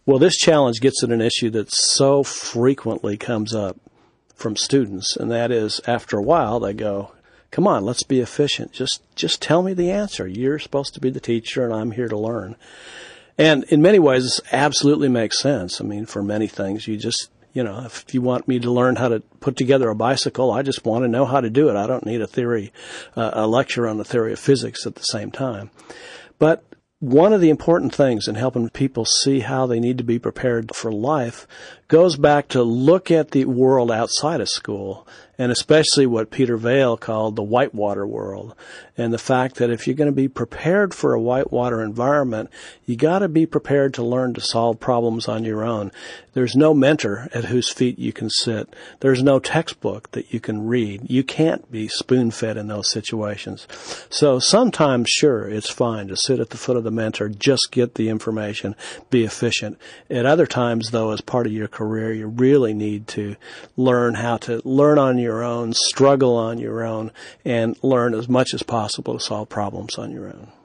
Well, this challenge gets at an issue that so frequently comes up from students, and that is after a while they go, come on, let's be efficient. Just tell me the answer. You're supposed to be the teacher, and I'm here to learn. And in many ways, this absolutely makes sense. I mean, for many things, if you want me to learn how to put together a bicycle, I just want to know how to do it. I don't need a lecture on the theory of physics at the same time. But one of the important things in helping people see how they need to be prepared for life goes back to look at the world outside of school, and especially what Peter Vail called the whitewater world, and the fact that if you're going to be prepared for a whitewater environment, you got to be prepared to learn to solve problems on your own. There's no mentor at whose feet you can sit. There's no textbook that you can read. You can't be spoon-fed in those situations. So sometimes, sure, it's fine to sit at the foot of the mentor, just get the information, be efficient. At other times, though, as part of your career, you really need to learn how to learn on your own, struggle on your own, and learn as much as possible to solve problems on your own.